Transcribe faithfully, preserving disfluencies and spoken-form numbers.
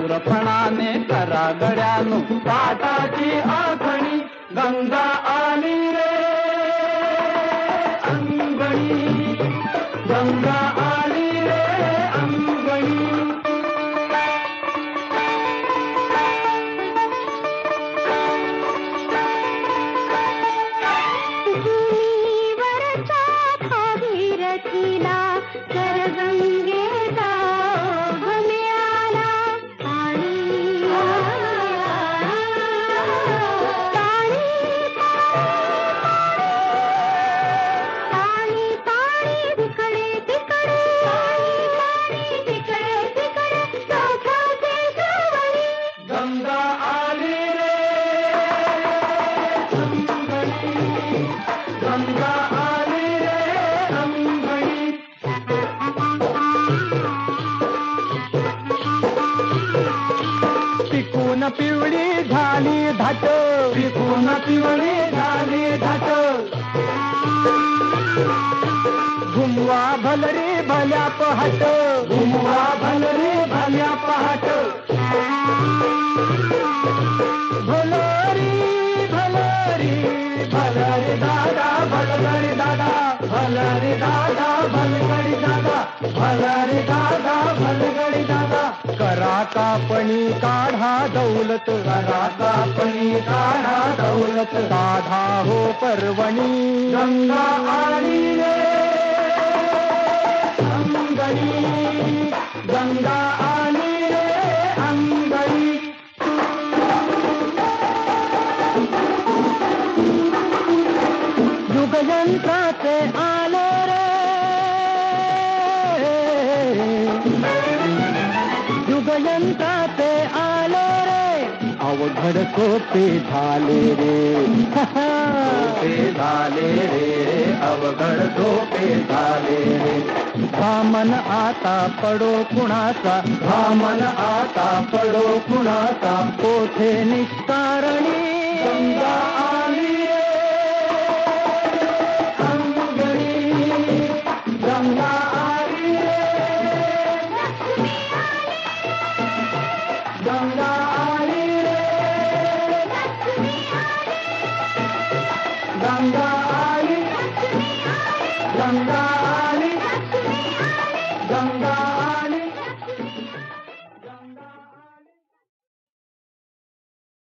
चतुरपणाने करा गड्यानो ताटाची आखणी गंगा आली रे अंगणी गंगा आली रे अंगणी पिकून पिवळी झाली धाट पिकून पिवळी झाली धाट घुमवा भलरी भल्या पहाट घुमवा भलरी भल्या पहाट भलरी भलरी भलरी दादा भलगडी दादा भलरी दादा भलगडी दादा भलरी दादा भलगडी दादा करा कापणी काढा दौलत करा कापणी काढा दौलत साधा हो पर्वणी गंगा आली रे अंगणी गंगा आली रे अंगणी युगयंत्राचे आले रे युगयंत्राचे आले रे अवघड सोपे झाले रे सोपे झाले रे अवघड सोपे झाले रे भामन आता पडो कुणाचा भामन आता पडो कुणाचा कोठे निष्कारणी गंगा आली रे अंगणी गंगा आली रे गंगा आली रे गंगा आली गंगा